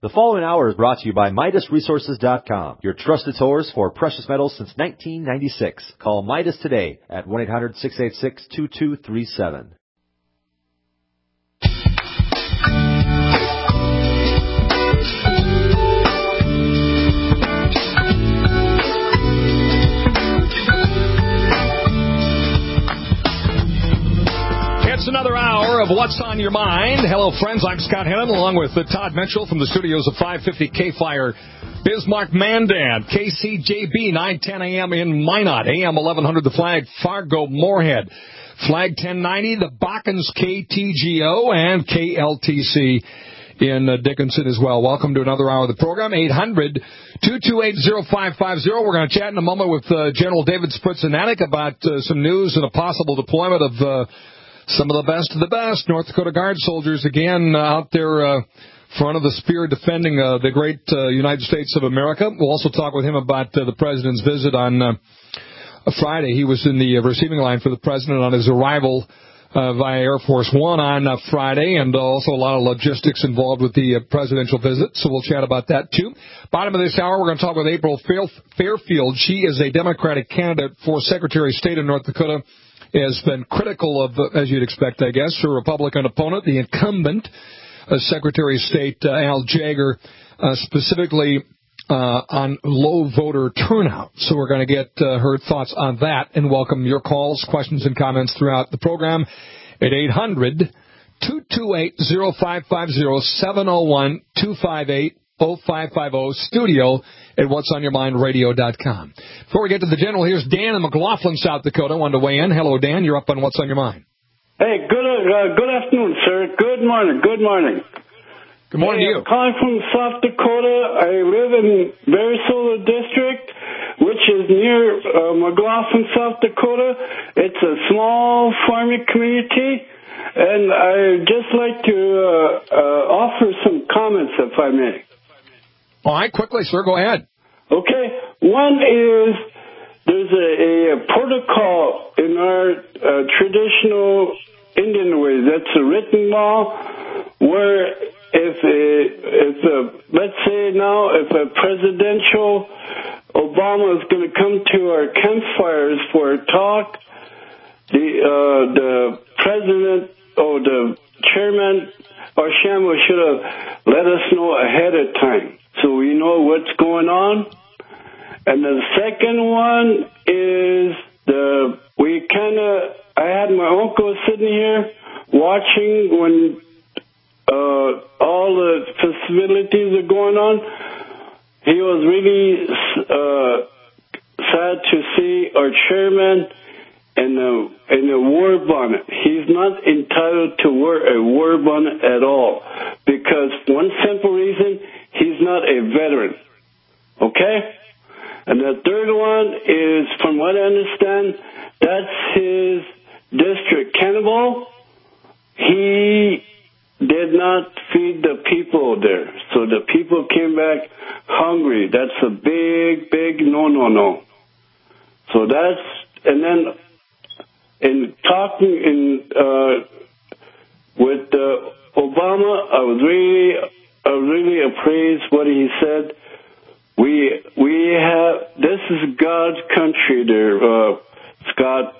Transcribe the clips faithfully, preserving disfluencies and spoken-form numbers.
The following hour is brought to you by Midas Resources dot com, your trusted source for precious metals since nineteen ninety-six. Call Midas today at one eight hundred, six eight six, two two three seven. It's another hour of What's on Your Mind. Hello, friends. I'm Scott Hennon, along with uh, Todd Mitchell from the studios of five fifty K-Fire, Bismarck Mandan, K C J B, nine ten a.m. in Minot, A M eleven hundred The Flag, Fargo, Moorhead, Flag ten ninety, the Bakkens K T G O, and K L T C in uh, Dickinson as well. Welcome to another hour of the program, eight hundred, two two eight, oh five five oh. We're going to chat in a moment with uh, General David Spritznanek about uh, some news and a possible deployment of uh, some of the best of the best North Dakota Guard soldiers, again, uh, out there uh, front of the spear defending uh, the great uh, United States of America. We'll also talk with him about uh, the President's visit on uh, Friday. He was in the uh, receiving line for the President on his arrival uh, via Air Force One on uh, Friday, and also a lot of logistics involved with the uh, presidential visit, so we'll chat about that, too. Bottom of this hour, we're going to talk with April Fairfield. She is a Democratic candidate for Secretary of State in North Dakota. Has been critical of, uh, as you'd expect, I guess, her Republican opponent, the incumbent uh, Secretary of State uh, Al Jaeger, uh, specifically uh, on low voter turnout. So we're going to get uh, her thoughts on that and welcome your calls, questions, and comments throughout the program at eight hundred, two two eight, oh five five oh, seven oh one, two five eight, oh five five oh, studio at whats on your mind radio dot com. Before we get to the general, here's Dan in McLaughlin, South Dakota. Wanted to weigh in. Hello, Dan. You're up on What's on Your Mind. Hey, good uh, good afternoon, sir. Good morning. Good morning. Good morning hey, to you. I'm calling from South Dakota. I live in Bearsula District, which is near uh, McLaughlin, South Dakota. It's a small farming community, and I'd just like to uh, uh, offer some comments, if I may. All right, quickly, sir. Go ahead. Okay. One is there's a, a protocol in our uh, traditional Indian ways. That's a written law where if a, if a, let's say now if a presidential Obama is going to come to our campfires for a talk, the uh, the president or the chairman or Shambo should have let us know ahead of time, so we know what's going on. And the second one is the, we kind of, I had my uncle sitting here watching when uh, all the facilities are going on. He was really uh, sad to see our chairman in a, in a war bonnet. He's not entitled to wear a war bonnet at all because one simple reason, he's not a veteran. Okay? And the third one is, from what I understand, that's his district. Cannibal, he did not feed the people there. So the people came back hungry. That's a big, big no, no, no. So that's, and then in talking in, uh, with uh, Obama, I was really, I was really appraised what he said. We we have, this is God's country there, uh, Scott.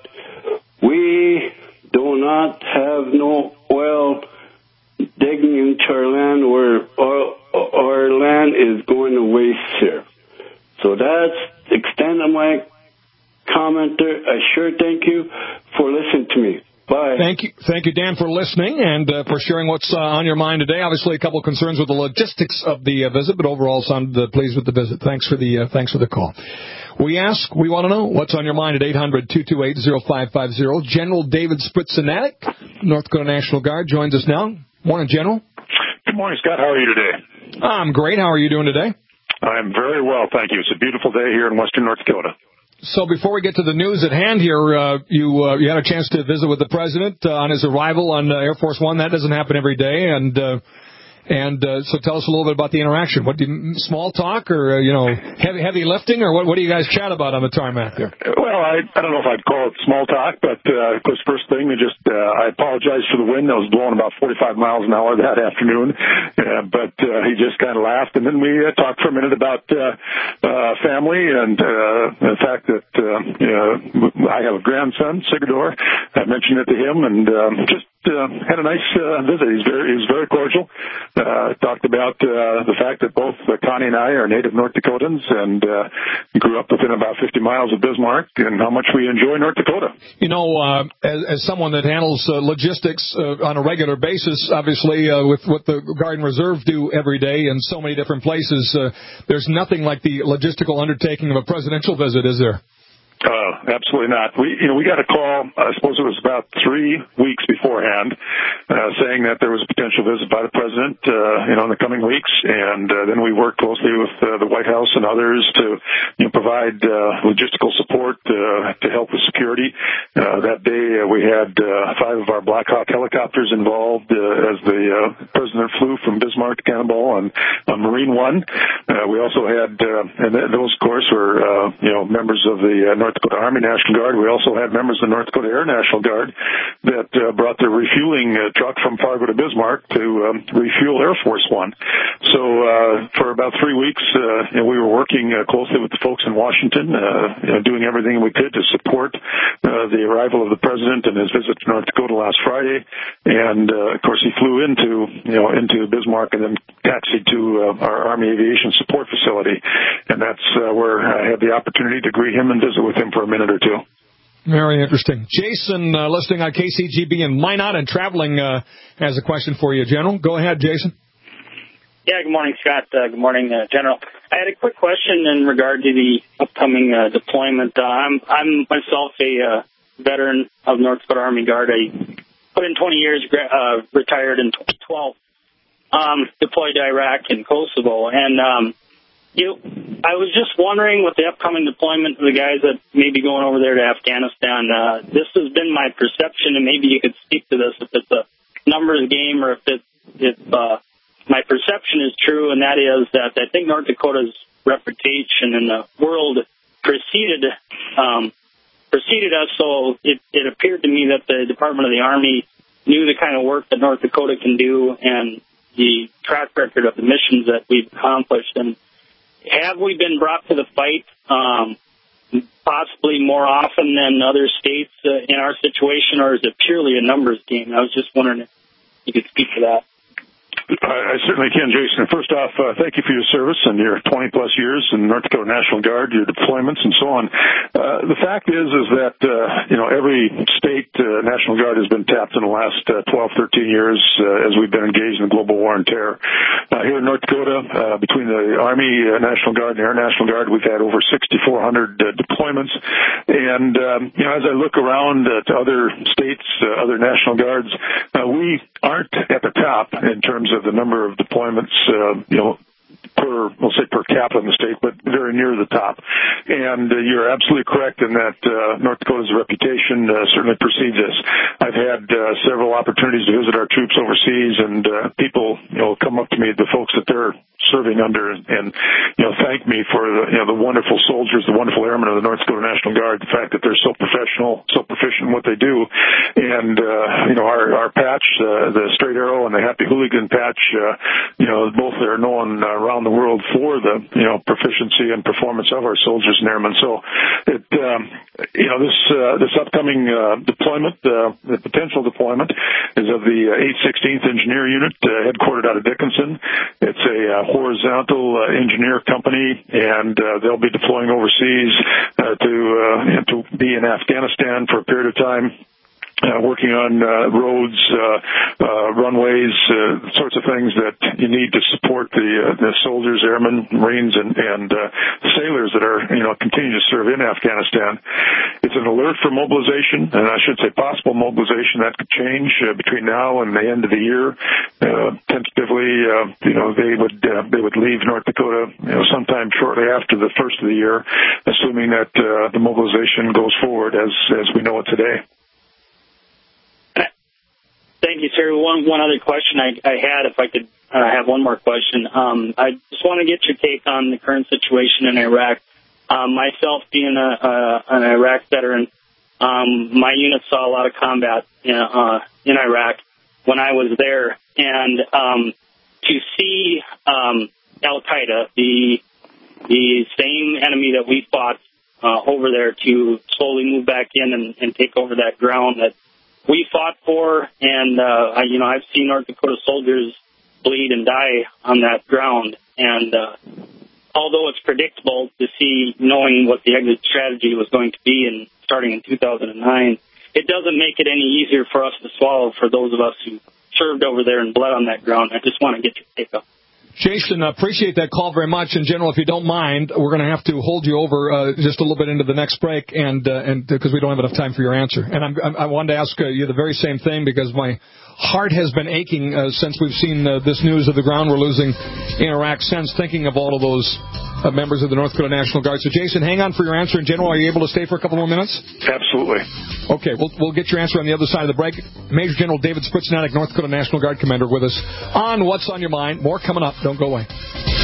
We do not have no oil digging into our land where our, our land is going to waste here. So that's the extent of my comment there. I sure thank you for listening to me. Bye. Thank you, thank you, Dan, for listening and uh, for sharing what's uh, on your mind today. Obviously, a couple of concerns with the logistics of the uh, visit, but overall, sounded uh, pleased with the visit. Thanks for the uh, thanks for the call. We ask, we want to know what's on your mind at eight hundred, two two eight, oh five five oh. General David Spritznanek, North Dakota National Guard, joins us now. Morning, General. Good morning, Scott. How are you today? I'm great. How are you doing today? I'm very well, thank you. It's a beautiful day here in western North Dakota. So before we get to the news at hand here, uh, you uh, you had a chance to visit with the president uh, on his arrival on uh, Air Force One. That doesn't happen every day, and uh, And uh, so tell us a little bit about the interaction. What do you, small talk or, uh, you know, heavy heavy lifting, or what, what do you guys chat about on the tarmac there? Well, I, I don't know if I'd call it small talk, but, uh, of course, first thing, we just, uh, I apologized for the wind that was blowing about forty-five miles an hour that afternoon, uh, but uh, he just kind of laughed, and then we uh, talked for a minute about uh, uh, family and uh, the fact that uh, you know, I have a grandson, Sigador. I mentioned it to him, and um, just Uh, had a nice uh, visit. He's very, he was very cordial. Uh, talked about uh, the fact that both uh, Connie and I are native North Dakotans and uh, grew up within about fifty miles of Bismarck, and how much we enjoy North Dakota. You know, uh, as, as someone that handles uh, logistics uh, on a regular basis, obviously uh, with what the Guard and Reserve do every day in so many different places, uh, there's nothing like the logistical undertaking of a presidential visit, is there? Uh, absolutely not. We, you know, we got a call, I suppose it was about three weeks beforehand, uh, saying that there was a potential visit by the president, uh, you know, in the coming weeks. And, uh, then we worked closely with, uh, the White House and others to, you know, provide, uh, logistical support, uh, to help with security. Uh, that day, uh, we had, uh, five of our Black Hawk helicopters involved, uh, as the, uh, president flew from Bismarck to Cannonball on, on Marine One. Uh, we also had, uh, and those, of course, were, uh, you know, members of the, uh, North North Dakota Army National Guard. We also had members of the North Dakota Air National Guard that uh, brought their refueling uh, truck from Fargo to Bismarck to um, refuel Air Force One. So uh, for about three weeks, uh, you know, we were working uh, closely with the folks in Washington, uh, you know, doing everything we could to support uh, the arrival of the president and his visit to North Dakota last Friday. And uh, of course, he flew into you know into Bismarck and then taxied to uh, our Army Aviation Support Facility, and that's uh, where I had the opportunity to greet him and visit with him for a minute or two. Very interesting. Jason, uh, listening on K C G B in Minot and traveling, uh, has a question for you, General. Go ahead, Jason. Yeah, good morning, Scott. Uh, good morning, uh, General. I had a quick question in regard to the upcoming uh, deployment. Uh, I'm, I'm myself a uh, veteran of North Dakota Army Guard. I put in twenty years, uh, retired in twenty twelve, um, deployed to Iraq and Kosovo, and um, You, I was just wondering with the upcoming deployment of the guys that may be going over there to Afghanistan, uh, this has been my perception, and maybe you could speak to this if it's a numbers game or if it, if uh, my perception is true, and that is that I think North Dakota's reputation in the world preceded um, preceded us, so it, it appeared to me that the Department of the Army knew the kind of work that North Dakota can do and the track record of the missions that we've accomplished. And have we been brought to the fight um, possibly more often than other states uh, in our situation, or is it purely a numbers game? I was just wondering if you could speak to that. I certainly can, Jason. First off, uh, thank you for your service and your twenty-plus years in North Dakota National Guard, your deployments, and so on. Uh, the fact is, is that, uh, you know, every state uh, National Guard has been tapped in the last uh, twelve, thirteen years uh, as we've been engaged in the global war on terror. Uh, here in North Dakota, uh, between the Army uh, National Guard and the Air National Guard, we've had over sixty-four hundred uh, deployments. And, um, you know, as I look around uh, to other states, uh, other National Guards, uh, we aren't at the top in terms of the number of deployments, uh, you know, per, we'll say per capita in the state, but very near the top. And uh, you're absolutely correct in that uh, North Dakota's reputation uh, certainly precedes us. I've had uh, several opportunities to visit our troops overseas, and uh, people, you know, come up to me, the folks that they're serving under, and, you know, thank me for the, you know, the wonderful soldiers, the wonderful airmen of the North Dakota National Guard, the fact that they're so professional, so proficient in what they do. And, uh, you know, our, our patch, uh, the Straight Arrow and the Happy Hooligan patch, uh, you know, both are known uh, around the world for the, you know, proficiency and performance of our soldiers and airmen. So, it, um, you know, this, uh, this upcoming, uh, deployment, uh, the potential deployment is of the uh, eight sixteenth Engineer Unit, uh, headquartered out of Dickinson. It's a, uh, horizontal uh, engineer company, and uh, they'll be deploying overseas uh, to uh, to be in Afghanistan for a period of time. Uh, working on uh, roads, uh, uh, runways, uh, sorts of things that you need to support the uh, the soldiers, airmen, Marines, and, and uh, sailors that are, you know, continue to serve in Afghanistan. It's an alert for mobilization, and I should say possible mobilization. That could change uh, between now and the end of the year. Uh, tentatively, uh, you know, they would uh, they would leave North Dakota, you know, sometime shortly after the first of the year, assuming that uh, the mobilization goes forward as as we know it today. Thank you, sir. One one other question I, I had, if I could I have one more question. Um, I just want to get your take on the current situation in Iraq. Um, myself, being a, a, an Iraq veteran, um, my unit saw a lot of combat in, uh, in Iraq when I was there. And um, to see um, Al-Qaeda, the, the same enemy that we fought uh, over there, to slowly move back in and, and take over that ground that we fought for. And, uh, I, you know, I've seen North Dakota soldiers bleed and die on that ground. And uh, although it's predictable to see, knowing what the exit strategy was going to be in starting in two thousand nine, it doesn't make it any easier for us to swallow for those of us who served over there and bled on that ground. I just want to get your take on. Jason, I appreciate that call very much. In general, if you don't mind, we're going to have to hold you over uh, just a little bit into the next break, and uh, and because uh, we don't have enough time for your answer. And I'm, I'm, I wanted to ask uh, you the very same thing, because my heart has been aching uh, since we've seen uh, this news of the ground we're losing in Iraq, since thinking of all of those uh, members of the North Dakota National Guard. So, Jason, hang on for your answer. In general, are you able to stay for a couple more minutes? Absolutely. Okay, we'll, we'll get your answer on the other side of the break. Major General David Spritznatic, North Dakota National Guard Commander, with us on What's on Your Mind. More coming up. Don't go away.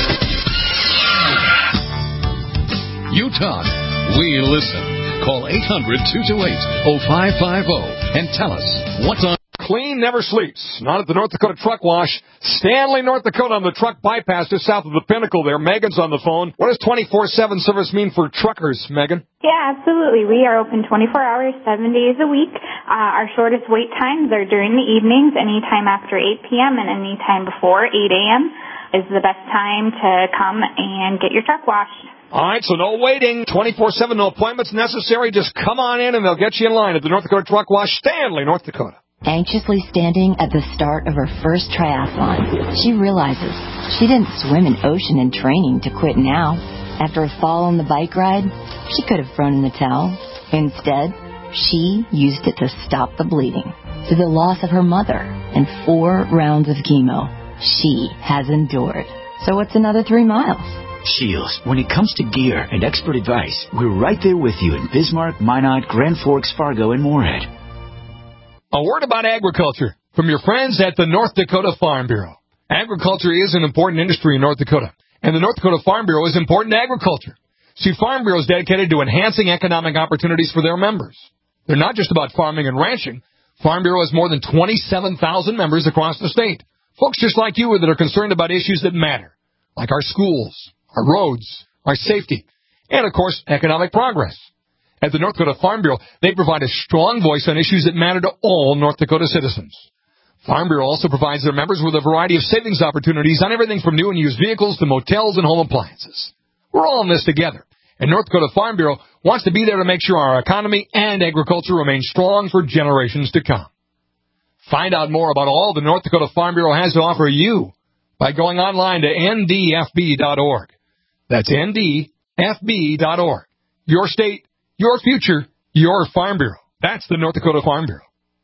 You talk, we listen. Call eight hundred, two two eight, oh five five oh and tell us what's on. Clean never sleeps. Not at the North Dakota Truck Wash. Stanley, North Dakota, on the truck bypass just south of the Pinnacle there. Megan's on the phone. What does twenty-four seven service mean for truckers, Megan? Yeah, absolutely. We are open twenty-four hours, seven days a week. Uh, our shortest wait times are during the evenings, anytime after eight p.m. and anytime before eight a.m. is the best time to come and get your truck washed. All right, so no waiting, twenty-four seven, no appointments necessary. Just come on in and they'll get you in line at the North Dakota Truck Wash, Stanley, North Dakota. Anxiously standing at the start of her first triathlon, she realizes she didn't swim in ocean in training to quit now. After a fall on the bike ride, she could have thrown in the towel. Instead, she used it to stop the bleeding. Through the loss of her mother and four rounds of chemo, she has endured. So what's another three miles? Shields, when it comes to gear and expert advice, we're right there with you in Bismarck, Minot, Grand Forks, Fargo, and Moorhead. A word about agriculture from your friends at the North Dakota Farm Bureau. Agriculture is an important industry in North Dakota, and the North Dakota Farm Bureau is important to agriculture. See, Farm Bureau is dedicated to enhancing economic opportunities for their members. They're not just about farming and ranching. Farm Bureau has more than twenty-seven thousand members across the state. Folks just like you that are concerned about issues that matter, like our schools, our roads, our safety, and, of course, economic progress. At the North Dakota Farm Bureau, they provide a strong voice on issues that matter to all North Dakota citizens. Farm Bureau also provides their members with a variety of savings opportunities on everything from new and used vehicles to motels and home appliances. We're all in this together, and North Dakota Farm Bureau wants to be there to make sure our economy and agriculture remain strong for generations to come. Find out more about all the North Dakota Farm Bureau has to offer you by going online to N D F B dot org. That's N D F B dot org. Your state, your future, your Farm Bureau. That's the North Dakota Farm Bureau.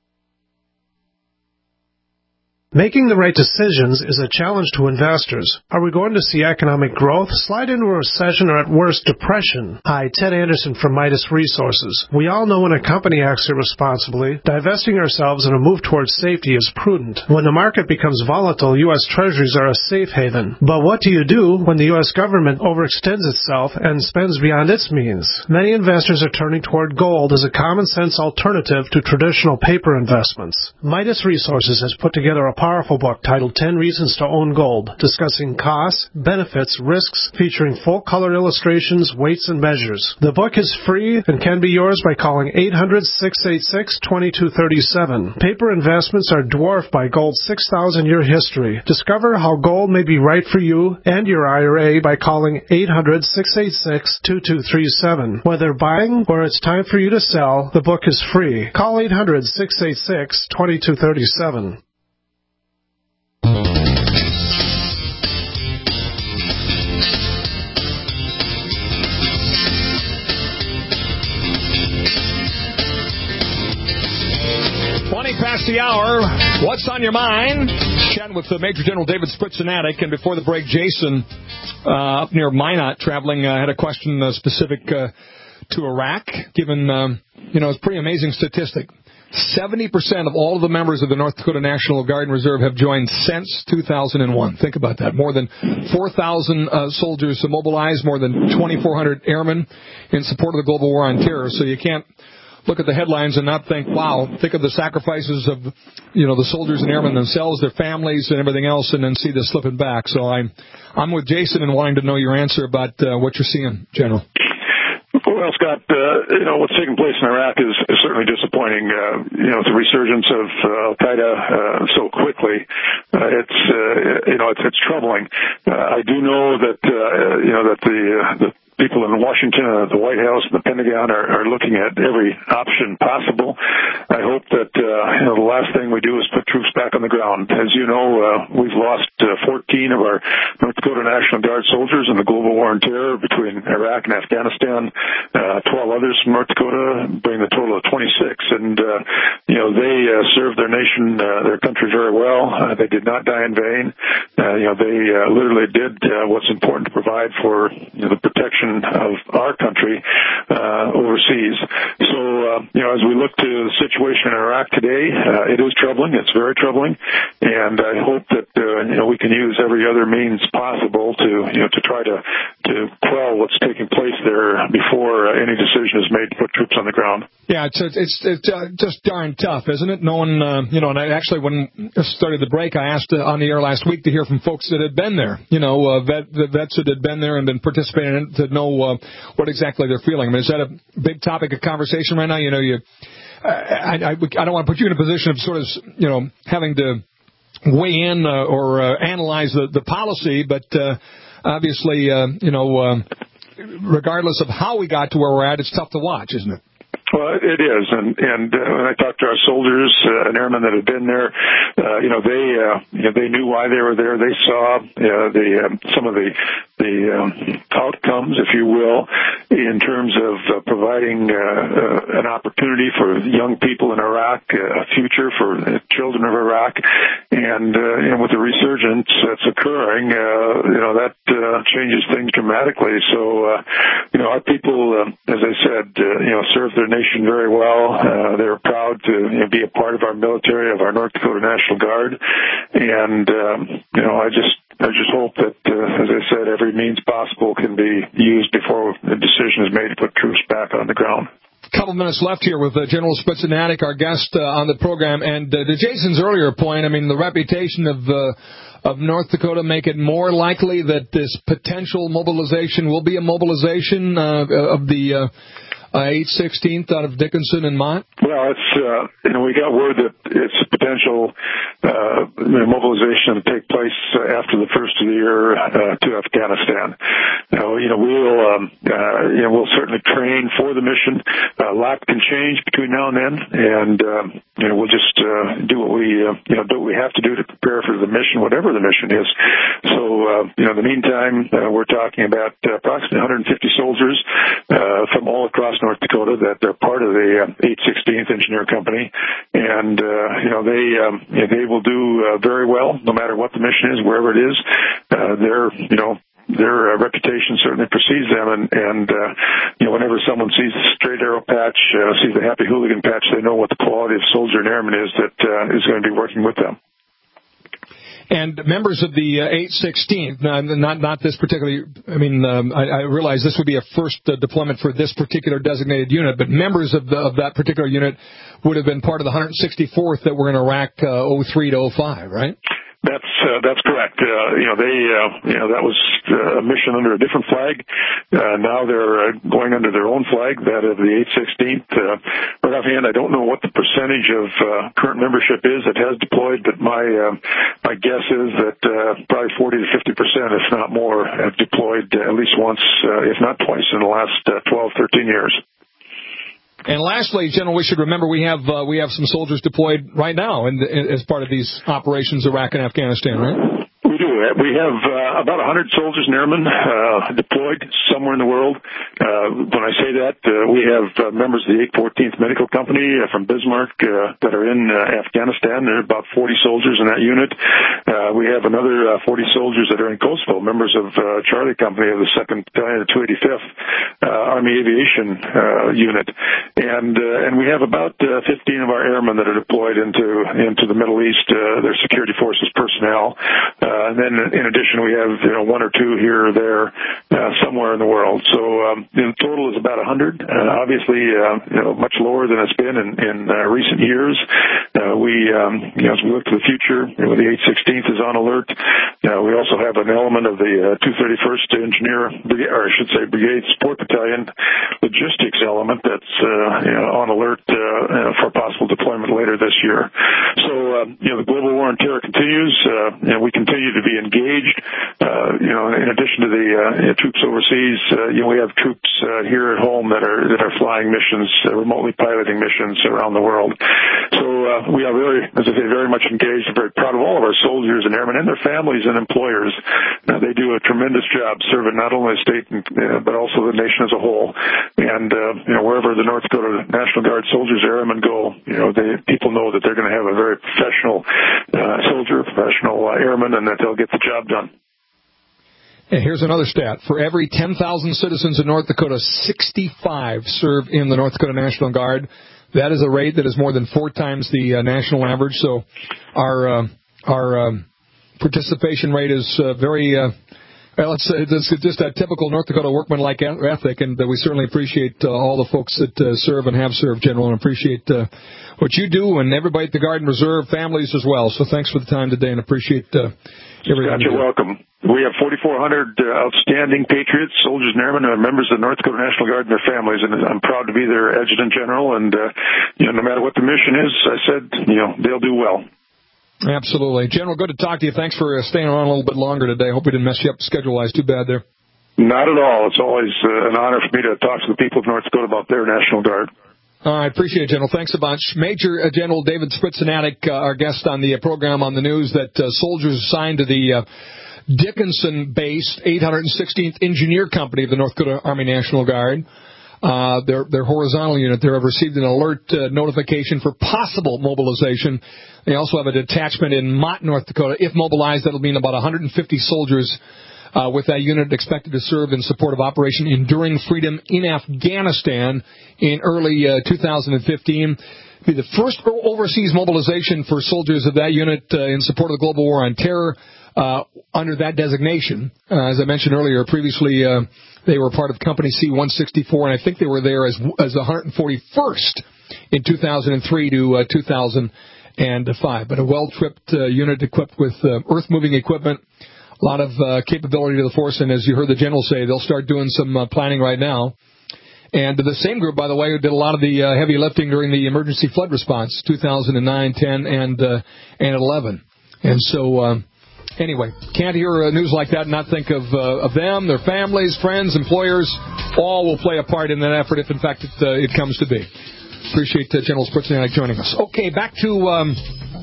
Making the right decisions is a challenge to investors. Are we going to see economic growth, slide into a recession, or at worst, depression? Hi, Ted Anderson from Midas Resources. We all know when a company acts irresponsibly, divesting ourselves in a move towards safety is prudent. When the market becomes volatile, U S Treasuries are a safe haven. But what do you do when the U S government overextends itself and spends beyond its means? Many investors are turning toward gold as a common-sense alternative to traditional paper investments. Midas Resources has put together a powerful book titled ten Reasons to Own Gold, discussing costs, benefits, risks, featuring full-color illustrations, weights, and measures. The book is free and can be yours by calling eight hundred, six eight six, two two three seven. Paper investments are dwarfed by gold's six thousand year history. Discover how gold may be right for you and your I R A by calling eight hundred, six eight six, two two three seven. Whether buying or it's time for you to sell, the book is free. Call eight hundred, six eight six, two two three seven. twenty past the hour. What's on your mind? Chatting with uh, Major General David Spritznatic. And before the break, Jason, uh, up near Minot, traveling, uh, had a question uh, specific uh, to Iraq, given, um, you know, it's a pretty amazing statistic. seventy percent of all of the members of the North Dakota National Guard and Reserve have joined since two thousand one. Think about that. More than four thousand uh, soldiers mobilized, more than twenty-four hundred airmen in support of the global war on terror. So you can't look at the headlines and not think, wow, think of the sacrifices of, you know, the soldiers and airmen themselves, their families and everything else, and then see this slipping back. So I'm, I'm with Jason in wanting to know your answer about uh, what you're seeing, General. Well, Scott, uh, you know, what's taking place in Iraq is, is certainly disappointing. Uh, you know, the resurgence of uh, Al-Qaeda uh, so quickly, uh, it's, uh, you know, it's, it's troubling. Uh, I do know that, uh, you know, that the, uh, the people in Washington, uh, the White House, and the Pentagon are, are looking at every option possible. I hope that, uh, you know, the last thing we do is put troops back on the ground. As you know, uh, we've lost uh, fourteen of our North Dakota National Guard soldiers in the global war on terror between Iraq and Afghanistan. Uh, twelve others from North Dakota, bringing the total of twenty-six. And, uh, you know, they uh, served their nation, uh, their country very well. Uh, they did not die in vain. Uh, you know, they uh, literally did uh, what's important to provide for, you know, the protection of our country uh, overseas. So, uh, you know, as we look to the situation in Iraq today, uh, it is troubling. It's very troubling, and I hope that uh, you know we can use every other means possible to you know to try to to quell what's taking place there before uh, any decision is made to put troops on the ground. Yeah, it's it's it's uh, just darn tough, isn't it? No one, uh, you know, and I actually when I started the break, I asked uh, on the air last week to hear from folks that had been there, you know, uh, vet, the vets that had been there and been participating in it, to know uh, what exactly they're feeling. I mean, is that a big topic of conversation right now? You know, you, uh, I, I, I don't want to put you in a position of sort of, you know, having to weigh in uh, or uh, analyze the, the policy, but uh, obviously, uh, you know, uh, regardless of how we got to where we're at, it's tough to watch, isn't it? Well, it is, and and uh, when I talked to our soldiers uh, and airmen that had been there, uh, you know, they uh, you know they knew why they were there. They saw uh, the um, some of the the um, outcomes, if you will, in terms of uh, providing uh, uh, an opportunity for young people in Iraq, uh, a future for the children of Iraq, and uh, you know, with the resurgence that's occurring, uh, you know, that uh, changes things dramatically. So, uh, you know, our people, uh, as I said, uh, you know, serve their nation very well. Uh, they're proud to you know, be a part of our military, of our North Dakota National Guard, and um, you know, I just I just hope that, uh, as I said, every means possible can be used before the decision is made to put troops back on the ground. A couple minutes left here with uh, General Spitsanatic, our guest uh, on the program, and uh, to Jason's earlier point, I mean, the reputation of uh, of North Dakota make it more likely that this potential mobilization will be a mobilization uh, of the uh, uh, eight sixteenth out of Dickinson and Mott? Well, it's uh, you know we got word that it's a potential uh, mobilization to take place uh, after the first of the year uh, to Afghanistan. Now, you know we'll um, uh, you know we'll certainly train for the mission. Uh, a lot can change between now and then, and um, you know we'll just uh, do what we uh, you know do what we have to do to prepare for the mission, whatever the mission is. So uh, you know in the meantime, uh, we're talking about uh, approximately one hundred fifty soldiers uh, from all across North Dakota that are part of the uh, eight sixteenth Engineer Company, and uh, you know they um, you know, they will do uh, very well no matter what the mission is, wherever it is. Uh, they're you know. Their uh, reputation certainly precedes them, and, and uh, you know, whenever someone sees the straight arrow patch, uh, sees the happy hooligan patch, they know what the quality of soldier and airman is that uh, is going to be working with them. And members of the uh, eight sixteenth, not not this particular, I mean, um, I, I realize this would be a first uh, deployment for this particular designated unit, but members of, the, of that particular unit would have been part of the one hundred sixty-fourth that were in Iraq uh, oh three to oh five, right? That's uh, that's correct. Uh, you know, they uh, you know that was uh, a mission under a different flag. Uh, now they're uh, going under their own flag, that of the eight sixteenth. Uh, right offhand, I don't know what the percentage of uh, current membership is that has deployed, but my uh, my guess is that uh, probably forty to fifty percent, if not more, have deployed at least once, uh, if not twice, in the last uh, twelve, thirteen years. And lastly, General, we should remember we have uh, we have some soldiers deployed right now in the, in, as part of these operations, Iraq and Afghanistan, right? We do. We have uh, about one hundred soldiers and airmen uh, deployed somewhere in the world. Uh, when I say that, uh, we have uh, members of the eight fourteenth Medical Company uh, from Bismarck uh, that are in uh, Afghanistan. There are about forty soldiers in that unit. Uh, we have another uh, forty soldiers that are in Kosovo, members of uh, Charlie Company of the second Battalion of two eighty-fifth uh, Army Aviation uh, Unit. And uh, and we have about uh, fifteen of our airmen that are deployed into, into the Middle East. Uh, they're security forces personnel. Uh, and then in addition, we have, you know, one or two here or there, uh, somewhere in the world. So, um, the total is about a hundred, uh, obviously, uh, you know, much lower than it's been in, in, uh, recent years. Uh, we, um, you know, as we look to the future, you know, the eight sixteenth is on alert. Uh, we also have an element of the, uh, two thirty-first Engineer Brigade, or I should say Brigade Support Battalion logistics element that's, uh, you know, on alert, uh, for possible deployment later this year. So, uh, you know, the global war on terror continues. Uh, you know, we continue to be engaged. Uh, you know, in addition to the uh, you know, troops overseas, uh, you know, we have troops uh, here at home that are that are flying missions, uh, remotely piloting missions around the world. So uh, we are very, as I say, very much engaged and very proud of all of our soldiers and airmen and their families and employers. Uh, they do a tremendous job serving not only the state and, uh, but also the nation as a whole. And uh, you know, wherever the North Dakota National Guard soldiers, airmen go, you know, they, people know that they're going to have a very professional uh, soldier, professional uh, airman, and that they'll get the job done. And here's another stat. For every ten thousand citizens in North Dakota, sixty-five serve in the North Dakota National Guard. That is a rate that is more than four times the uh, national average. So our uh, our um, participation rate is uh, very, uh, well, it's, it's just a typical North Dakota workman-like ethic, and uh, we certainly appreciate uh, all the folks that uh, serve and have served, General, and appreciate uh, what you do, and everybody at the Guard and Reserve, families as well. So thanks for the time today, and appreciate uh, everything. Scott, you're welcome. We have forty-four hundred uh, outstanding patriots, soldiers and airmen, and members of the North Dakota National Guard and their families, and I'm proud to be their Adjutant General, and uh, you know, no matter what the mission is, I said, you know, they'll do well. Absolutely. General, good to talk to you. Thanks for staying on a little bit longer today. Hope we didn't mess you up schedule-wise. Too bad there. Not at all. It's always uh, an honor for me to talk to the people of North Dakota about their National Guard. All right, appreciate it, General. Thanks a bunch. Major uh, General David Spritzanatic, uh, our guest on the uh, program on the news, that uh, soldiers assigned to the uh, Dickinson-based eight hundred sixteenth Engineer Company of the North Dakota Army National Guard, uh, their, their horizontal unit there, have received an alert uh, notification for possible mobilization. They also have a detachment in Mott, North Dakota. If mobilized, that'll mean about one hundred fifty soldiers Uh, with that unit expected to serve in support of Operation Enduring Freedom in Afghanistan in early uh, two thousand fifteen. It'll be the first overseas mobilization for soldiers of that unit uh, in support of the global war on terror uh, under that designation. Uh, as I mentioned earlier, previously uh, they were part of Company C one sixty-four, and I think they were there as as the one hundred forty-first in two thousand three to uh, two thousand five. But a well-tripped uh, unit equipped with uh, earth-moving equipment. A lot of uh, capability to the force, and as you heard the General say, they'll start doing some uh, planning right now. And the same group, by the way, who did a lot of the uh, heavy lifting during the emergency flood response, two thousand nine, ten, and uh, and eleven. And so, uh, anyway, can't hear uh, news like that and not think of uh, of them, their families, friends, employers. All will play a part in that effort if, in fact, it, uh, it comes to be. Appreciate uh, General Spritzanatic joining us. Okay, back to Um,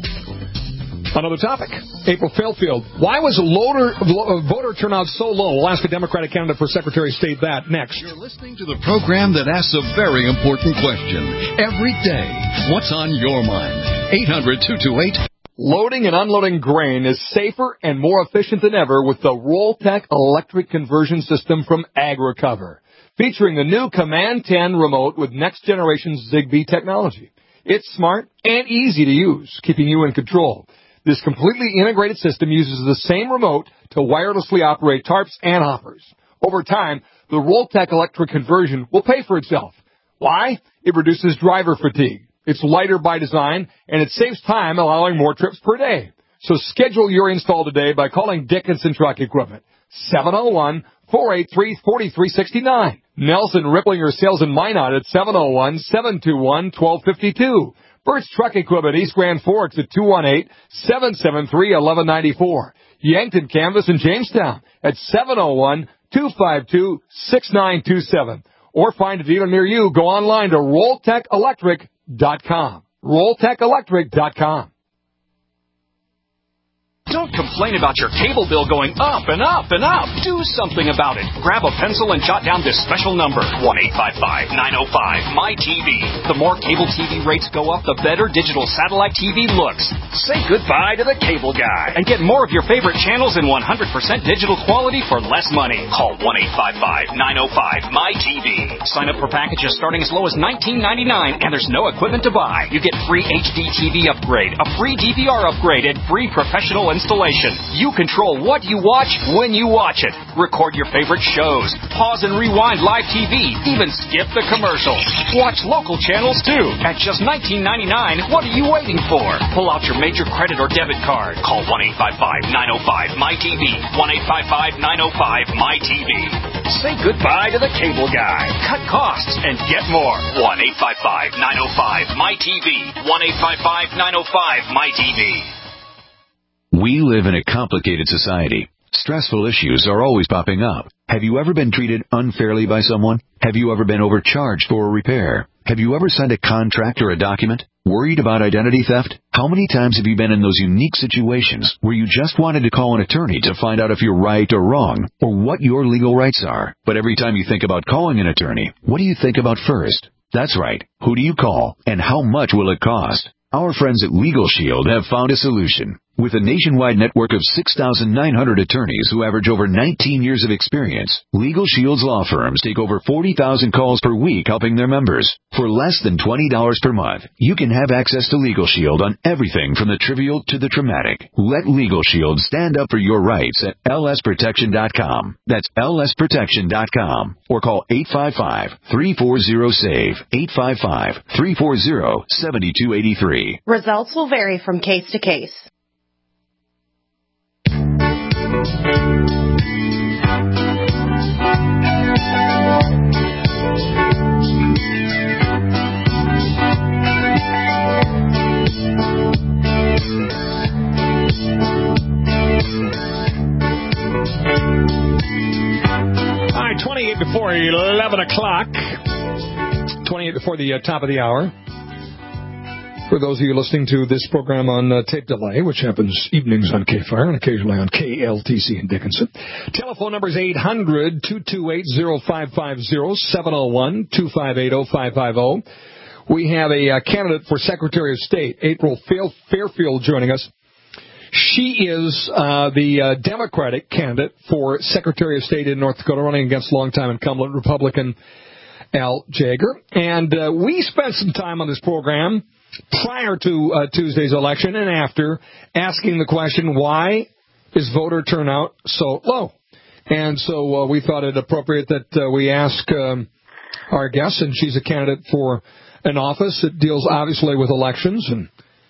another topic. April Fairfield. Why was loader, voter turnout so low? We'll ask a Democratic candidate for Secretary of State that next. You're listening to the program that asks a very important question every day. What's on your mind? eight hundred two two eight Loading and unloading grain is safer and more efficient than ever with the Rolltech electric conversion system from AgRecover, featuring the new Command ten remote with next-generation Zigbee technology. It's smart and easy to use, keeping you in control. This completely integrated system uses the same remote to wirelessly operate tarps and hoppers. Over time, the Rolltech electric conversion will pay for itself. Why? It reduces driver fatigue. It's lighter by design, and it saves time, allowing more trips per day. So schedule your install today by calling Dickinson Truck Equipment, seven oh one, four eight three, four three six nine. Nelson Ripplinger Sales in Minot at seven oh one, seven two one, one two five two. Burt's Truck Equipment, East Grand Forks at two one eight, seven seven three, one one nine four. Yankton Canvas in Jamestown at seven oh one, two five two, six nine two seven. Or find a dealer near you. Go online to rolltech electric dot com. rolltech electric dot com. Don't complain about your cable bill going up and up and up. Do something about it. Grab a pencil and jot down this special number, one eight five five, nine oh five, M Y T V. The more cable T V rates go up, the better digital satellite T V looks. Say goodbye to the cable guy and get more of your favorite channels in one hundred percent digital quality for less money. Call one eight five five, nine oh five, M Y T V. Sign up for packages starting as low as nineteen ninety-nine, and there's no equipment to buy. You get free H D T V upgrade, a free D V R upgrade, and free professional installation. You control what you watch when you watch it. Record your favorite shows. Pause and rewind live T V. Even skip the commercials. Watch local channels too. At just nineteen ninety-nine, what are you waiting for? Pull out your major credit or debit card. Call one eight five five, nine oh five, M Y T V. one eight five five, nine oh five, M Y T V. Say goodbye to the cable guy. Cut costs and get more. one eight five five, nine oh five, M Y T V. one eight five five, nine oh five, M Y T V. We live in a complicated society. Stressful issues are always popping up. Have you ever been treated unfairly by someone? Have you ever been overcharged for a repair? Have you ever signed a contract or a document? Worried about identity theft? How many times have you been in those unique situations where you just wanted to call an attorney to find out if you're right or wrong, or what your legal rights are? But every time you think about calling an attorney, what do you think about first? That's right. Who do you call, and how much will it cost? Our friends at Legal Shield have found a solution. With a nationwide network of six thousand nine hundred attorneys who average over nineteen years of experience, Legal Shield's law firms take over forty thousand calls per week helping their members. For less than twenty dollars per month, you can have access to Legal Shield on everything from the trivial to the traumatic. Let Legal Shield stand up for your rights at L S protection dot com. That's L S protection dot com. Or call eight five five, three four zero, S A V E, eight five five, three four zero, seven two eight three. Results will vary from case to case. All right, twenty-eight before eleven o'clock. twenty-eight before the uh, top of the hour. For those of you listening to this program on uh, tape delay, which happens evenings on K-Fire and occasionally on K L T C in Dickinson, telephone number is eight hundred, two two eight, oh five five oh, seven oh one, two five eight, oh five five oh. We have a uh, candidate for Secretary of State, April Fairfield, joining us. She is uh, the uh, Democratic candidate for Secretary of State in North Dakota, running against longtime incumbent Republican Al Jaeger. And uh, we spent some time on this program prior to uh, Tuesday's election and after, asking the question, why is voter turnout so low? And so uh, we thought it appropriate that uh, we ask um, our guest, and she's a candidate for an office that deals obviously with elections and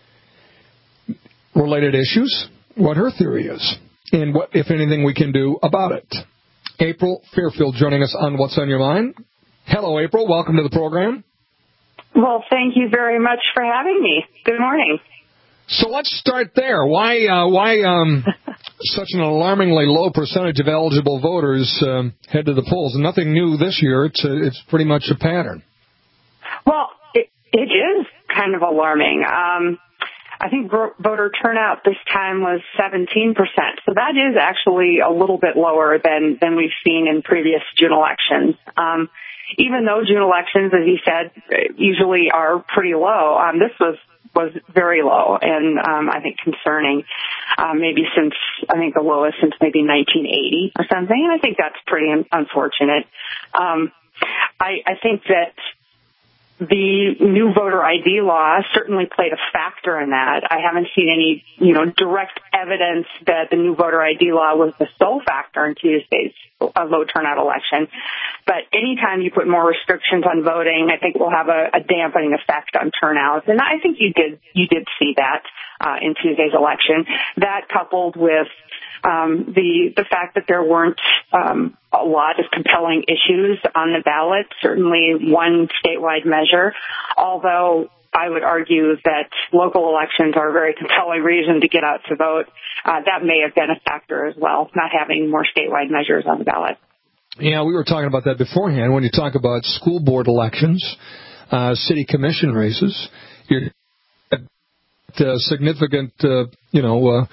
related issues, what her theory is, and what, if anything, we can do about it. April Fairfield joining us on What's on Your Mind. Hello, April. Welcome to the program. Well, thank you very much for having me. Good morning. So let's start there. Why uh, why um, such an alarmingly low percentage of eligible voters um, head to the polls? And nothing new this year. It's a, it's pretty much a pattern. Well, it, it is kind of alarming. Um, I think voter turnout this time was seventeen percent. So that is actually a little bit lower than, than we've seen in previous June elections. Um, even though June elections, as you said, usually are pretty low, um, this was was very low and um, I think concerning, um, maybe since, I think the lowest since maybe nineteen eighty or something. And I think that's pretty un- unfortunate. Um, I, I think that the new voter I D law certainly played a factor in that. I haven't seen any, you know, direct evidence that the new voter I D law was the sole factor in Tuesday's low turnout election. But anytime you put more restrictions on voting, I think it will have a, a dampening effect on turnout. And I think you did, you did see that uh, in Tuesday's election. That coupled with Um, the the fact that there weren't um, a lot of compelling issues on the ballot, certainly one statewide measure, although I would argue that local elections are a very compelling reason to get out to vote. Uh, that may have been a factor as well, not having more statewide measures on the ballot. Yeah, we were talking about that beforehand. When you talk about school board elections, uh, city commission races, you're at uh, significant, uh, you know, uh,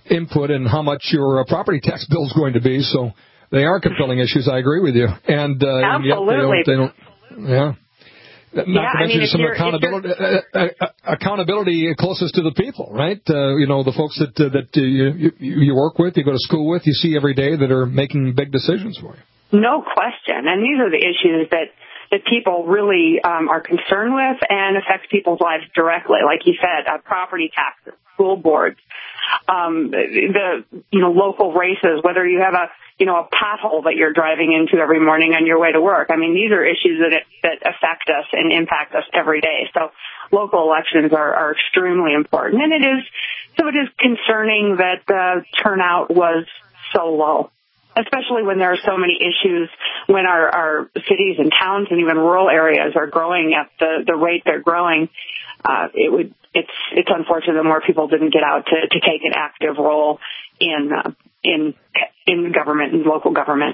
input in how much your uh, property tax bill is going to be. So they are compelling issues. I agree with you. And, uh, and yet they don't, they don't, yeah. Not yeah, to I mention mean, some accountability, uh, uh, accountability closest to the people, right? Uh, you know, the folks that uh, that uh, you, you you work with, you go to school with, you see every day that are making big decisions for you. No question. And these are the issues that, that people really um, are concerned with and affect people's lives directly. Like you said, uh, property taxes, school boards, um, the, you know, local races, whether you have a, you know, a pothole that you're driving into every morning on your way to work. I mean, these are issues that that affect us and impact us every day. So local elections are, are extremely important. And it is, so it is concerning that the turnout was so low, especially when there are so many issues, when our, our cities and towns and even rural areas are growing at the, the rate they're growing. Uh, it would, it's, it's unfortunate that more people didn't get out to, to take an active role in, uh, in, in government and local government.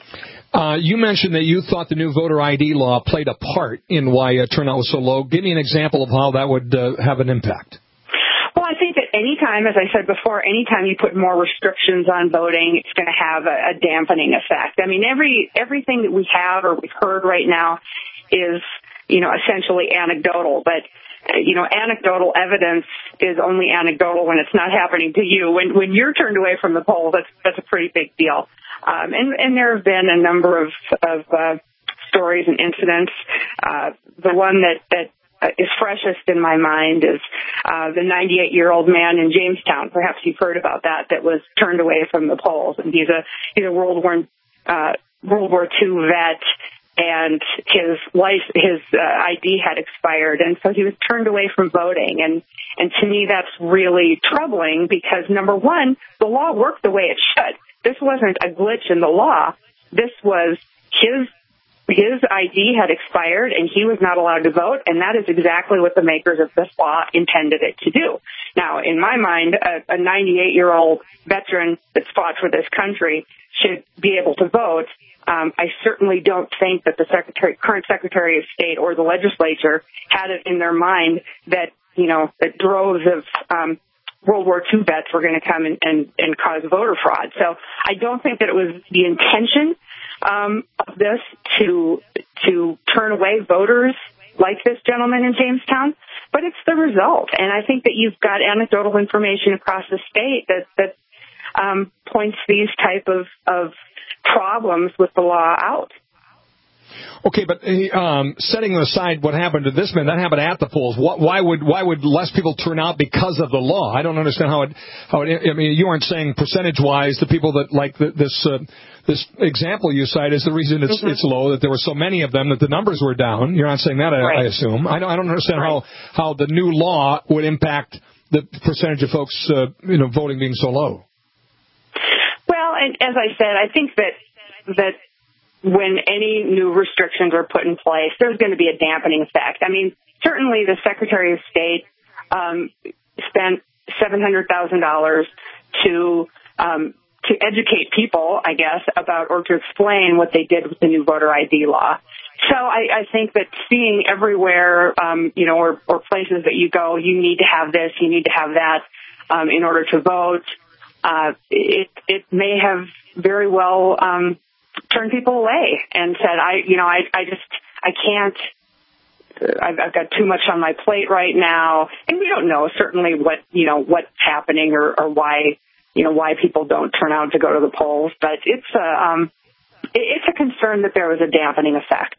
Uh, you mentioned that you thought the new voter I D law played a part in why uh, turnout was so low. Give me an example of how that would uh, have an impact. Well, I think that anytime, as I said before, anytime you put more restrictions on voting, it's going to have a, a dampening effect. I mean, every everything that we have or we've heard right now is, you know, essentially anecdotal. But, uh, you know, anecdotal evidence is only anecdotal when it's not happening to you. When when you're turned away from the polls, that's that's a pretty big deal. Um, and, and there have been a number of, of uh, stories and incidents. Uh, the one that, that is freshest in my mind is uh, the ninety-eight-year-old man in Jamestown. Perhaps you've heard about that, that was turned away from the polls. And he's a he's a World War uh, World War Two vet, and his life his uh, I D had expired, and so he was turned away from voting. And and to me, that's really troubling because number one, the law worked the way it should. This wasn't a glitch in the law. This was his his I D had expired and he was not allowed to vote, and that is exactly what the makers of this law intended it to do. Now, in my mind, a, a ninety-eight-year-old veteran that's fought for this country should be able to vote. Um, I certainly don't think that the secretary, current Secretary of State or the legislature had it in their mind that, you know, that droves of um, World War Two vets were going to come and, and, and cause voter fraud. So I don't think that it was the intention um, of this to to turn away voters like this gentleman in Jamestown, but it's the result. And I think that you've got anecdotal information across the state that that um, points these type of, of problems with the law out. Okay, but um, setting aside what happened to this man, that happened at the polls. Why would why would less people turn out because of the law? I don't understand how it how it. I mean, you aren't saying percentage wise the people that like the, this uh, this example you cite is the reason it's mm-hmm. it's low, that there were so many of them that the numbers were down. You're not saying that, right. I, I assume. I don't I don't understand right. how how the new law would impact the percentage of folks uh, you know voting being so low. Well, and as I said, I think that that. when any new restrictions are put in place, there's going to be a dampening effect. I mean, certainly the Secretary of State um, spent seven hundred thousand dollars to um, to educate people, I guess, about or to explain what they did with the new voter I D law. So I, I think that seeing everywhere, um, you know, or, or places that you go, you need to have this, you need to have that um, in order to vote. Uh, it it may have very well um, turned people away and said, I, you know, I, I just, I can't, I've, I've got too much on my plate right now. And we don't know certainly what, you know, what's happening or, or why, you know, why people don't turn out to go to the polls. But it's a, um, it's a concern that there was a dampening effect.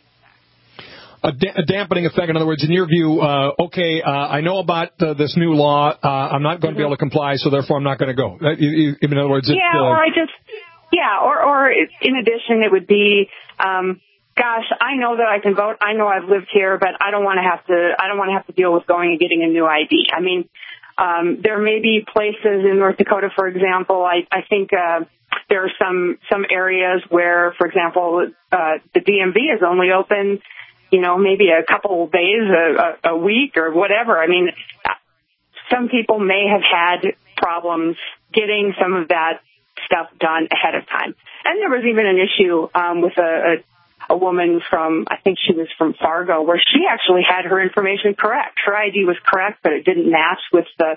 A, da- a dampening effect, in other words, in your view, uh, okay, uh, I know about uh, this new law. Uh, I'm not going to mm-hmm. be able to comply, so therefore I'm not going to go. Uh, you, you, in other words, it, yeah, uh, or I just, yeah, or, or in addition, it would be, um, gosh, I know that I can vote. I know I've lived here, but I don't want to have to. I don't want to have to deal with going and getting a new I D. I mean, um, there may be places in North Dakota, for example. I, I think uh, there are some some areas where, for example, uh, the D M V is only open, you know, maybe a couple of days, a, a, a week, or whatever. I mean, some people may have had problems getting some of that stuff done ahead of time. And there was even an issue um, with a, a, a woman from, I think she was from Fargo, where she actually had her information correct. Her I D was correct, but it didn't match with the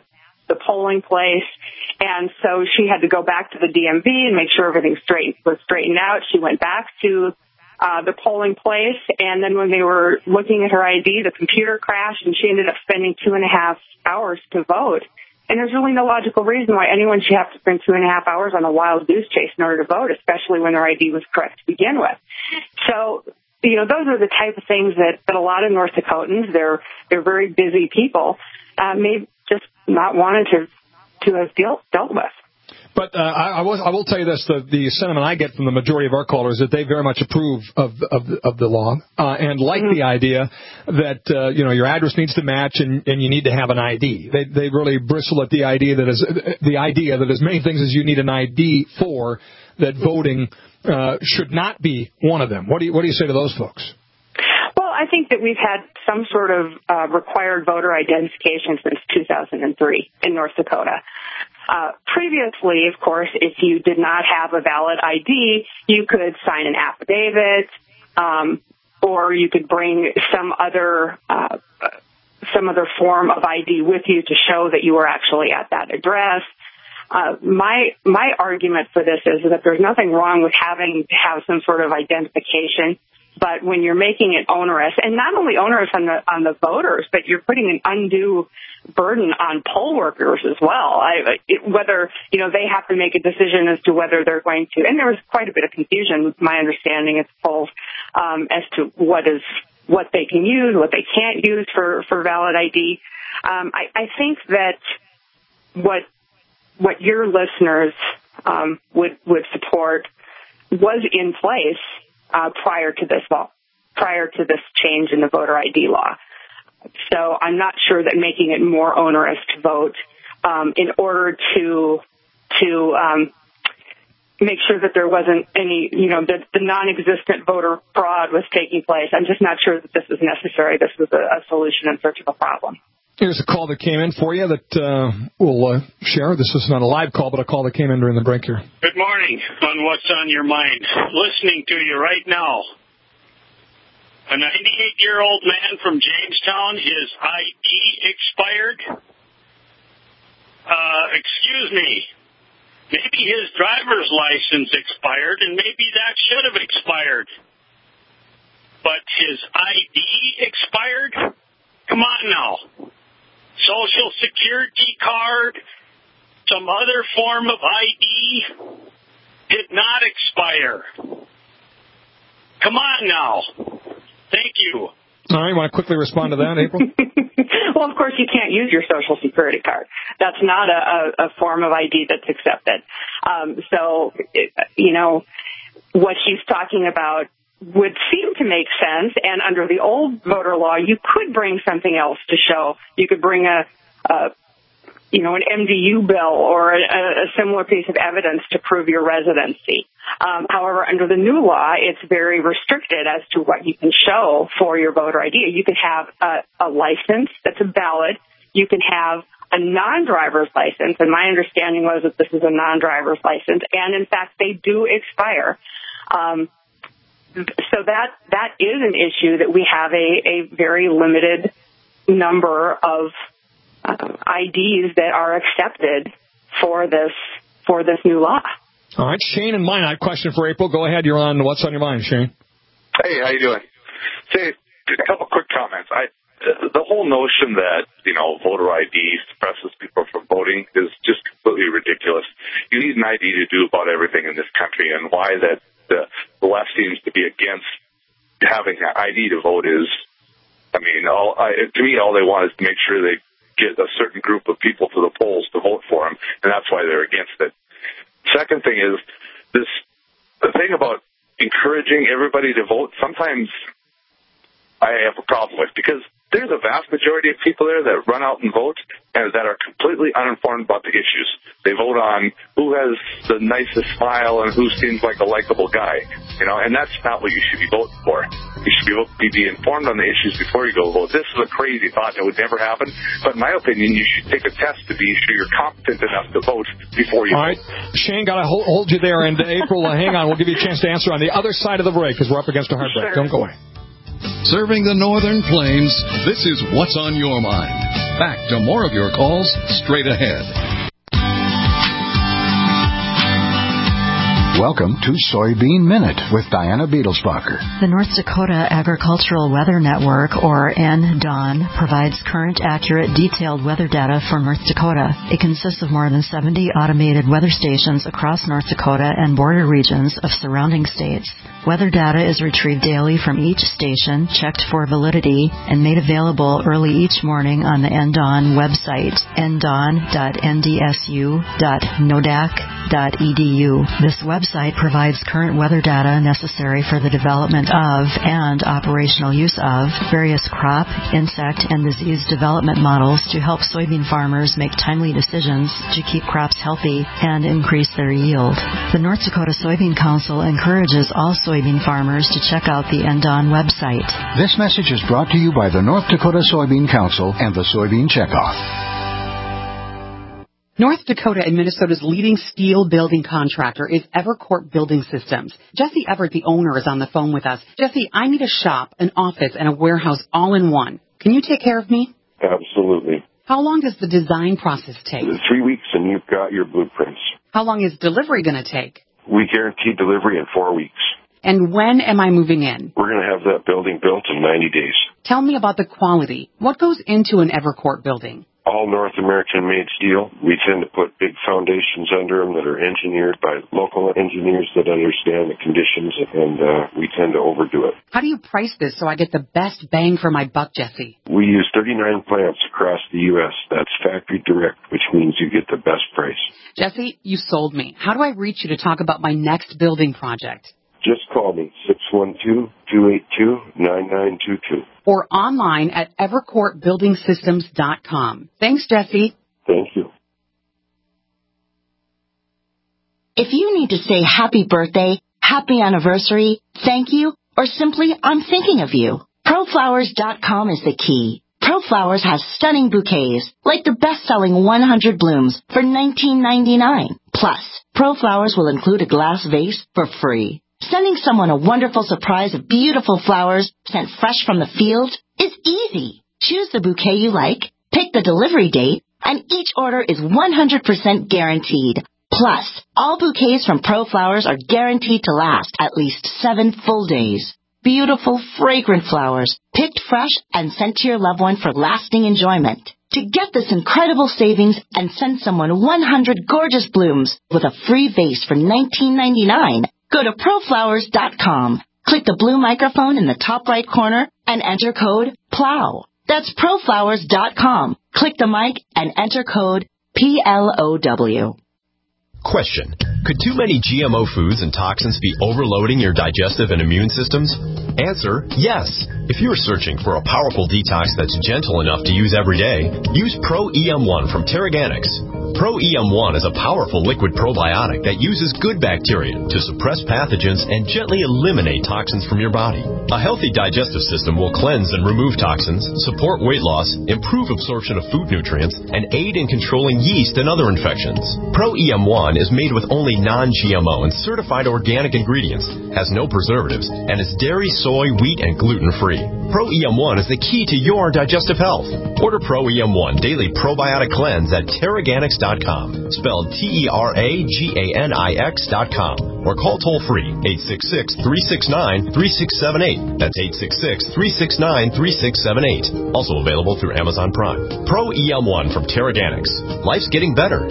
the polling place. And so she had to go back to the D M V and make sure everything straight, was straightened out. She went back to uh, the polling place, and then when they were looking at her I D, the computer crashed, and she ended up spending two and a half hours to vote. And there's really no logical reason why anyone should have to spend two and a half hours on a wild goose chase in order to vote, especially when their I D was correct to begin with. So, you know, those are the type of things that, that a lot of North Dakotans, they're they're very busy people, uh, may just not wanted to to have dealt, dealt with. But uh, I, I, will, I will tell you this, the, the sentiment I get from the majority of our callers is that they very much approve of, of, of the law uh, and like mm-hmm. the idea that, uh, you know, your address needs to match and, and you need to have an I D. They, they really bristle at the idea that is, the idea that as many things as you need an I D for, that voting uh, should not be one of them. What do you, what do you say to those folks? Well, I think that we've had some sort of uh, required voter identification since two thousand three in North Dakota. Uh, previously, of course, if you did not have a valid I D, you could sign an affidavit, um, or you could bring some other uh, some other form of I D with you to show that you were actually at that address. Uh, my my argument for this is that there's nothing wrong with having to have some sort of identification. But when you're making it onerous, and not only onerous on the on the voters, but you're putting an undue burden on poll workers as well. I, it, whether you know they have to make a decision as to whether they're going to, and there was quite a bit of confusion, my understanding at the polls, um, as to what is what they can use, what they can't use for for valid I D. Um, I, I think that what what your listeners um, would would support was in place. Uh, prior to this law, prior to this change in the voter I D law. So I'm not sure that making it more onerous to vote um, in order to to um, make sure that there wasn't any, you know, that the non-existent voter fraud was taking place. I'm just not sure that this is necessary. This was a, a solution in search of a problem. Here's a call that came in for you that uh, we'll uh, share. This is not a live call, but a call that came in during the break here. Good morning on What's on Your Mind. Listening to you right now. A ninety-eight-year-old man from Jamestown, his I D expired. Uh, excuse me. Maybe his driver's license expired, and maybe that should have expired. But his I D expired? Come on now. Social Security card, some other form of I D did not expire. Come on now. Thank you. All right, you want to quickly respond to that, April? Well, of course, you can't use your Social Security card. That's not a, a, a form of I D that's accepted. Um, so, it, you know, what she's talking about would seem to make sense, and under the old voter law, you could bring something else to show. You could bring a, a you know, an M D U bill or a, a similar piece of evidence to prove your residency. Um, however, under the new law, it's very restricted as to what you can show for your voter I D. You can have a, a license that's valid. You can have a non-driver's license, and my understanding was that this is a non-driver's license, and in fact, they do expire. Um, So that that is an issue that we have a, a very limited number of uh, I Ds that are accepted for this for this new law. All right, Shane and Minot, question for April. Go ahead. You're on What's on Your Mind, Shane. Hey, how you doing? Say a couple quick comments. I the whole notion that you know voter I D suppresses people from voting is just completely ridiculous. You need an I D to do about everything in this country, and why that. The, the left seems to be against having an I D to vote is, I mean, all, I, to me, all they want is to make sure they get a certain group of people to the polls to vote for them, and that's why they're against it. Second thing is this, the thing about encouraging everybody to vote, sometimes I have a problem with, because there's a vast majority of people there that run out and vote and that are completely uninformed about the issues. They vote on who has the nicest smile and who seems like a likable guy, you know, and that's not what you should be voting for. You should be, be informed on the issues before you go vote. This is a crazy thought that would never happen, but in my opinion, you should take a test to be sure you're competent enough to vote before you All vote. right, Shane, got to hold, hold you there, and uh, April, uh, hang on, we'll give you a chance to answer on the other side of the break because we're up against a hard break. Sure. Don't go away. Serving the Northern Plains, this is What's on Your Mind. Back to more of your calls straight ahead. Welcome to Soybean Minute with Diana Beadlesbacher. The North Dakota Agricultural Weather Network, or N D O N, provides current, accurate, detailed weather data for North Dakota. It consists of more than seventy automated weather stations across North Dakota and border regions of surrounding states. Weather data is retrieved daily from each station, checked for validity, and made available early each morning on the N D O N website, n d o n dot n d s u dot n o d a c dot e d u. This website provides current weather data necessary for the development of and operational use of various crop, insect, and disease development models to help soybean farmers make timely decisions to keep crops healthy and increase their yield. The North Dakota Soybean Council encourages all soybean farmers to check out the N D O N website. This message is brought to you by the North Dakota Soybean Council and the Soybean Checkoff. North Dakota and Minnesota's leading steel building contractor is Evercourt Building Systems. Jesse Everett, the owner, is on the phone with us. Jesse, I need a shop, an office, and a warehouse all in one. Can you take care of me? Absolutely. How long does the design process take? Three weeks and you've got your blueprints. How long is delivery going to take? We guarantee delivery in four weeks. And when am I moving in? We're going to have that building built in ninety days. Tell me about the quality. What goes into an Evercourt building? All North American-made steel. We tend to put big foundations under them that are engineered by local engineers that understand the conditions, and uh, we tend to overdo it. How do you price this so I get the best bang for my buck, Jesse? We use thirty-nine plants across the U S That's factory direct, which means you get the best price. Jesse, you sold me. How do I reach you to talk about my next building project? Just call me, six one two, two eight two, nine nine two two. Or online at evercourt building systems dot com. Thanks, Jesse. Thank you. If you need to say happy birthday, happy anniversary, thank you, or simply I'm thinking of you, pro flowers dot com is the key. ProFlowers has stunning bouquets, like the best-selling one hundred blooms for nineteen ninety-nine. Plus, ProFlowers will include a glass vase for free. Sending someone a wonderful surprise of beautiful flowers sent fresh from the field is easy. Choose the bouquet you like, pick the delivery date, and each order is one hundred percent guaranteed. Plus, all bouquets from ProFlowers are guaranteed to last at least seven full days. Beautiful, fragrant flowers, picked fresh and sent to your loved one for lasting enjoyment. To get this incredible savings and send someone one hundred gorgeous blooms with a free vase for nineteen ninety-nine, go to pro flowers dot com. Click the blue microphone in the top right corner and enter code PLOW. That's pro flowers dot com. Click the mic and enter code P L O W. Question. Could too many G M O foods and toxins be overloading your digestive and immune systems? Answer, yes. If you're searching for a powerful detox that's gentle enough to use every day, use Pro E M one from Terraganics. Pro E M one is a powerful liquid probiotic that uses good bacteria to suppress pathogens and gently eliminate toxins from your body. A healthy digestive system will cleanse and remove toxins, support weight loss, improve absorption of food nutrients, and aid in controlling yeast and other infections. Pro E M one is made with only non-G M O and certified organic ingredients, has no preservatives, and is dairy, soy, wheat, and gluten-free. Pro E M one is the key to your digestive health. Order Pro E M one Daily Probiotic Cleanse at Terraganics dot com, spelled T E R A G A N I X dot com, or call toll-free eight six six, three six nine, three six seven eight. That's eight six six, three six nine, three six seven eight. Also available through Amazon Prime. Pro E M one from Terraganics. Life's getting better.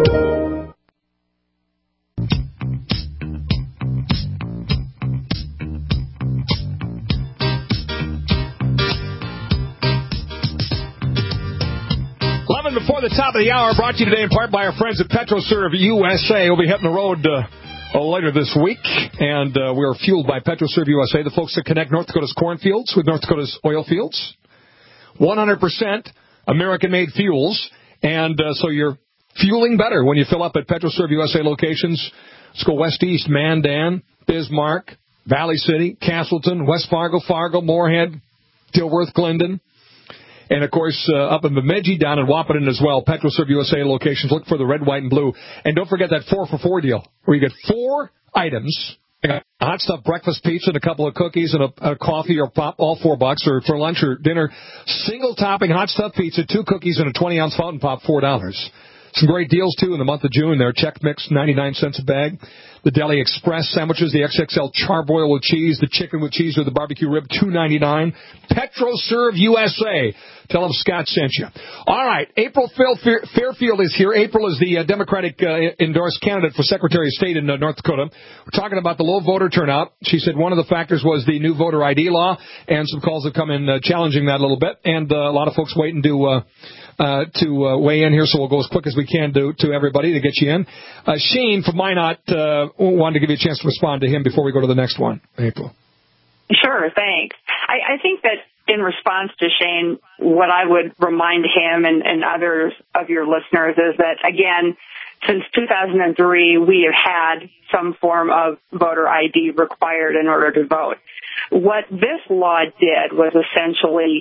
Before the top of the hour, brought to you today in part by our friends at PetroServe U S A. We'll be hitting the road uh, later this week, and uh, we are fueled by PetroServe U S A, the folks that connect North Dakota's cornfields with North Dakota's oil fields. one hundred percent American-made fuels, and uh, so you're fueling better when you fill up at PetroServe U S A locations. Let's go west-east, Mandan, Bismarck, Valley City, Castleton, West Fargo, Fargo, Moorhead, Dilworth, Glendon. And, of course, uh, up in Bemidji, down in Wahpeton as well, PetroServe U S A locations. Look for the red, white, and blue. And don't forget that four for four deal, where you get four items A hot stuff breakfast pizza and a couple of cookies and a, a coffee or pop, all four bucks, or for lunch or dinner. Single topping hot stuff pizza, two cookies and a twenty ounce fountain pop, four dollars. Some great deals, too, in the month of June there. Check Mix, ninety-nine cents a bag. The Deli Express sandwiches, the X X L charbroil with cheese, the chicken with cheese or the barbecue rib, two ninety-nine. PetroServe U S A. Tell them Scott sent you. All right, April Fairfield is here. April is the uh, Democratic uh, endorsed candidate for Secretary of State in uh, North Dakota. We're talking about the low voter turnout. She said one of the factors was the new voter I D law, and some calls have come in uh, challenging that a little bit, and uh, a lot of folks waiting to uh, uh, to uh, weigh in here, so we'll go as quick as we can to, to everybody to get you in. Uh, Shane from Minot uh, wanted to give you a chance to respond to him before we go to the next one. April. Sure, thanks. I, I think that in response to Shane, what I would remind him and, and others of your listeners is that, again, since two thousand three, we have had some form of voter I D required in order to vote. What this law did was essentially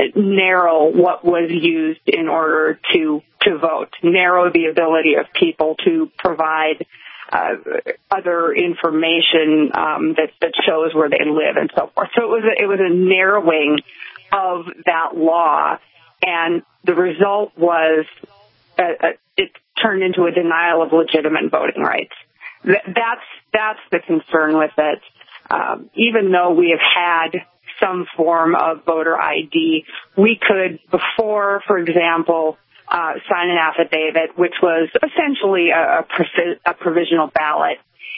narrow what was used in order to, to vote, narrow the ability of people to provide Uh, other information um, that, that shows where they live and so forth. So it was a, it was a narrowing of that law, and the result was uh, uh, it turned into a denial of legitimate voting rights. Th- that's that's the concern with it. Um, even though we have had some form of voter I D, we could before, for example, Uh, sign an affidavit, which was essentially a, a, a provisional ballot.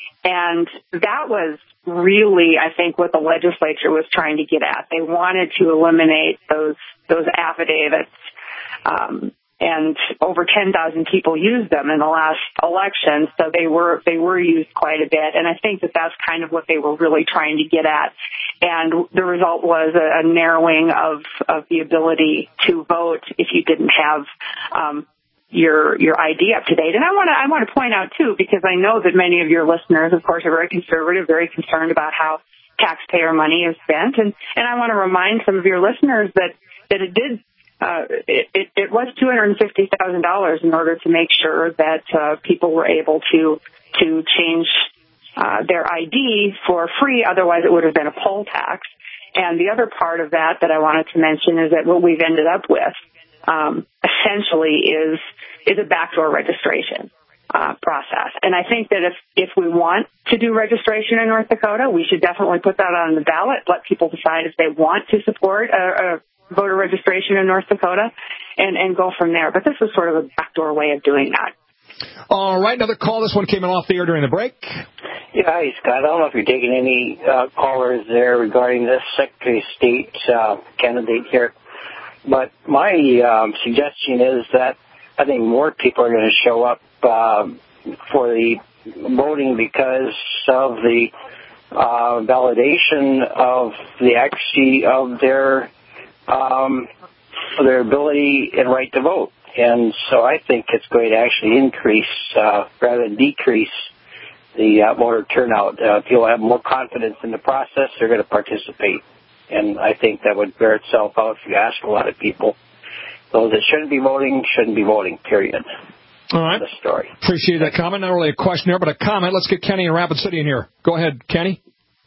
And that was really, I think, what the legislature was trying to get at. They wanted to eliminate those those affidavits. Um, and over ten thousand people used them in the last election, so they were they were used quite a bit. And I think that that's kind of what they were really trying to get at. And the result was a, a narrowing of, of the ability to vote if you didn't have um, your your I D up to date. And I want to I want to point out too, because I know that many of your listeners, of course, are very conservative, very concerned about how taxpayer money is spent. And and I want to remind some of your listeners that that it did. Uh, it, it, it was two hundred fifty thousand dollars in order to make sure that uh, people were able to to change uh, their I D for free. Otherwise, it would have been a poll tax. And the other part of that that I wanted to mention is that what we've ended up with um, essentially is is a backdoor registration uh, process. And I think that if if we want to do registration in North Dakota, we should definitely put that on the ballot. Let people decide if they want to support a, a voter registration in North Dakota, and, and go from there. But this is sort of a backdoor way of doing that. All right, another call. This one came in off the air during the break. Yeah, hi, Scott. I don't know if you're taking any uh, callers there regarding this Secretary of State uh, candidate here, but my um, suggestion is that I think more people are going to show up uh, for the voting because of the uh, validation of the accuracy of their Um, their ability and right to vote. And so I think it's going to actually increase uh, rather than decrease the uh, voter turnout. Uh, if you'll have more confidence in the process, they're going to participate. And I think that would bear itself out if you ask a lot of people. Those that shouldn't be voting shouldn't be voting, period. All right. The story. Appreciate that comment. Not really a question here, but a comment. Let's get Kenny in Rapid City in here. Go ahead, Kenny.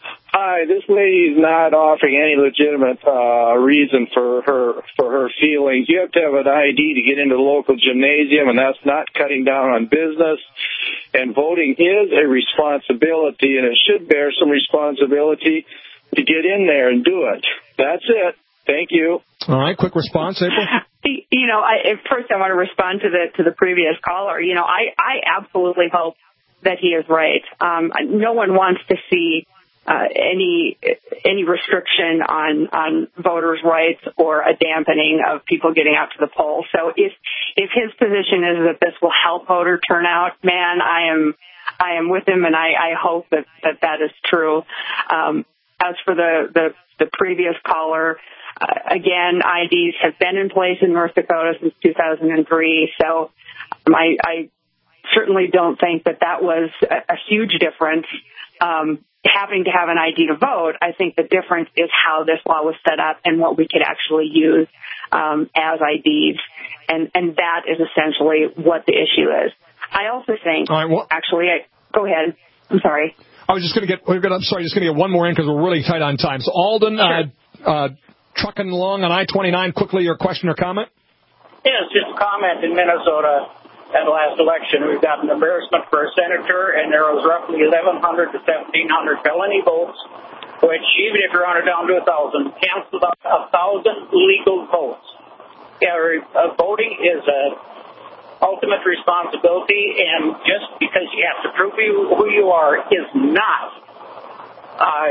Hi, this lady is not offering any legitimate uh, reason for her for her feelings. You have to have an I D to get into the local gymnasium, and that's not cutting down on business. And voting is a responsibility, and it should bear some responsibility to get in there and do it. That's it. Thank you. All right, quick response, April. You know, I, first I want to respond to the to the previous caller. You know, I, I absolutely hope that he is right. Um, no one wants to see Uh, any any restriction on, on voters' rights or a dampening of people getting out to the polls. So if if his position is that this will help voter turnout, man, I am I am with him, and I, I hope that, that that is true. Um, as for the, the, the previous caller, uh, again, I Ds have been in place in North Dakota since two thousand three, so um, I, I certainly don't think that that was a, a huge difference. Um, having to have an I D to vote, I think the difference is how this law was set up and what we could actually use um, as I Ds. And, and that is essentially what the issue is. I also think, All right, well, actually, I, go ahead. I'm sorry. I was just going to get, we're gonna, I'm sorry, just going to get one more in because we're really tight on time. So, Alden, sure. uh, uh, trucking along on I twenty-nine, quickly, your question or comment? Yes, just a comment. In Minnesota at the last election, we've got an embarrassment for a senator, and there was roughly eleven hundred to seventeen hundred felony votes, which, even if you run it down to one thousand, cancels out one thousand legal votes. Yeah, uh, voting is a ultimate responsibility, and just because you have to prove you, who you are is not uh,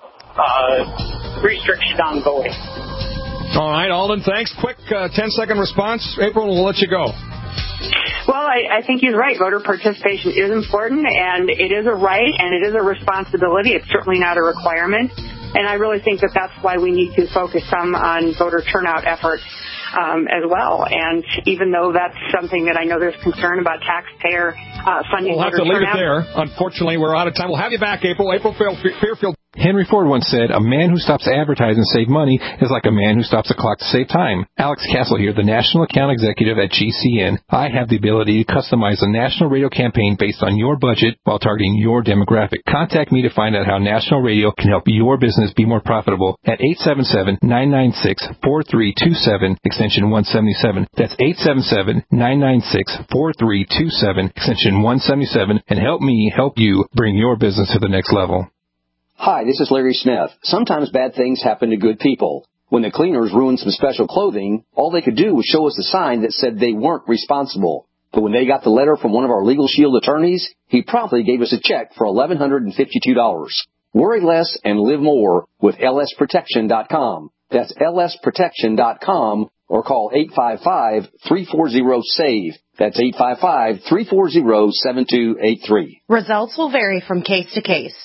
uh, restriction on voting. All right, Alden, thanks. Quick uh, ten-second response. April, we'll let you go. Well, I, I think he's right. Voter participation is important, and it is a right, and it is a responsibility. It's certainly not a requirement. And I really think that that's why we need to focus some on voter turnout efforts um, as well. And even though that's something that I know there's concern about taxpayer uh, funding we'll have voter to leave turnout. it there. Unfortunately, we're out of time. We'll have you back, April. April Fairfield. Henry Ford once said, a man who stops advertising to save money is like a man who stops a clock to save time. Alex Castle here, the National Account Executive at G C N. I have the ability to customize a national radio campaign based on your budget while targeting your demographic. Contact me to find out how national radio can help your business be more profitable at eight seven seven, nine nine six, four three two seven, extension one seventy-seven. That's eight seven seven, nine nine six, four three two seven, extension one seventy-seven, and help me help you bring your business to the next level. Hi, this is Larry Smith. Sometimes bad things happen to good people. When the cleaners ruined some special clothing, all they could do was show us a sign that said they weren't responsible. But when they got the letter from one of our Legal Shield attorneys, he promptly gave us a check for eleven hundred fifty-two dollars. Worry less and live more with L S protection dot com. That's L S protection dot com or call eight five five, three four zero, S A V E. That's eight five five, three four zero, seven two eight three. Results will vary from case to case.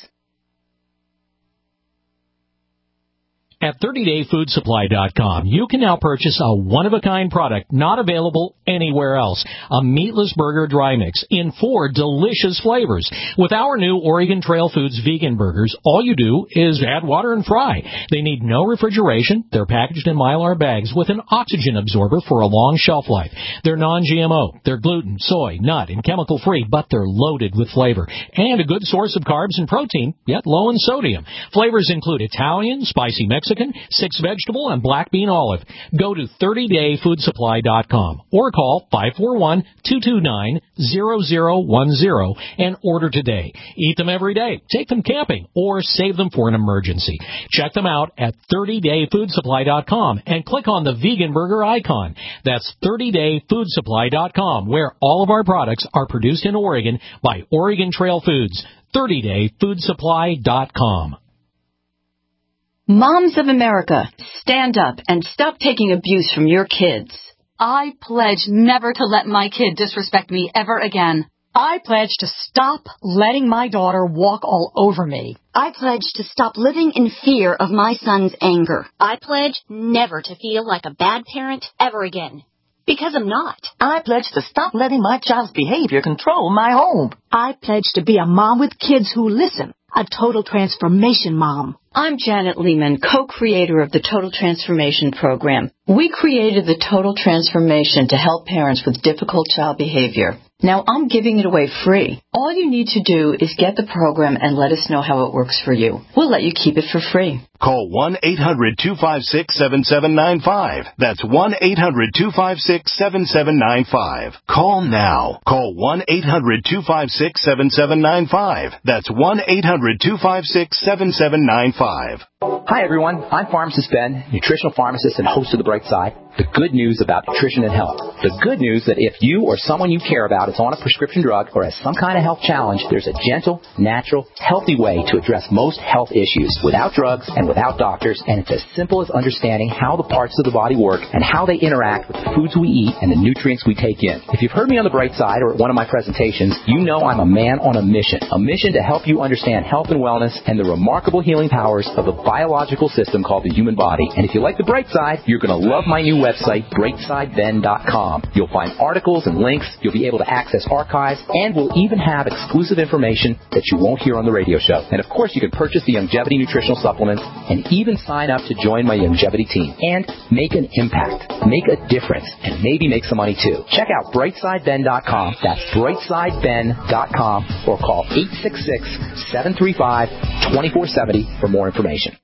At thirty day food supply dot com, you can now purchase a one-of-a-kind product not available anywhere else. A meatless burger dry mix in four delicious flavors. With our new Oregon Trail Foods vegan burgers, all you do is add water and fry. They need no refrigeration. They're packaged in Mylar bags with an oxygen absorber for a long shelf life. They're non G M O. They're gluten, soy, nut, and chemical-free, but they're loaded with flavor. And a good source of carbs and protein, yet low in sodium. Flavors include Italian, spicy Mexican, six vegetable, and black bean olive. Go to thirty day food supply dot com or call five four one, two two nine, zero zero one zero and order today. Eat them every day, take them camping, or save them for an emergency. Check them out at thirty day food supply dot com and click on the vegan burger icon. That's thirty day food supply dot com, where all of our products are produced in Oregon by Oregon Trail Foods. thirty day food supply dot com. Moms of America, stand up and stop taking abuse from your kids. I pledge never to let my kid disrespect me ever again. I pledge to stop letting my daughter walk all over me. I pledge to stop living in fear of my son's anger. I pledge never to feel like a bad parent ever again. Because I'm not. I pledge to stop letting my child's behavior control my home. I pledge to be a mom with kids who listen. A total transformation mom. I'm Janet Lehman, co-creator of the Total Transformation Program. We created the Total Transformation to help parents with difficult child behavior. Now I'm giving it away free. All you need to do is get the program and let us know how it works for you. We'll let you keep it for free. Call one eight hundred, two five six, seven seven nine five. That's one eight hundred, two five six, seven seven nine five. Call now. Call one eight hundred, two five six, seven seven nine five. That's one eight hundred, two five six, seven seven nine five. Hi everyone, I'm Pharmacist Ben, nutritional pharmacist and host of The Bright Side. The good news about nutrition and health. The good news that if you or someone you care about is on a prescription drug or has some kind of health challenge, there's a gentle, natural, healthy way to address most health issues without drugs and without doctors, and it's as simple as understanding how the parts of the body work and how they interact with the foods we eat and the nutrients we take in. If you've heard me on The Bright Side or at one of my presentations, you know I'm a man on a mission, a mission to help you understand health and wellness and the remarkable healing powers of the body biological system called the human body. And if you like the bright side, you're going to love my new website, brightside ben dot com. You'll find articles and links. You'll be able to access archives, and we'll even have exclusive information that you won't hear on the radio show. And of course, you can purchase the Youngevity nutritional supplements and even sign up to join my Youngevity team and make an impact, make a difference, and maybe make some money too. Check out brightside ben dot com. That's brightside ben dot com, or call eight six six, seven three five, two four seven zero for more information.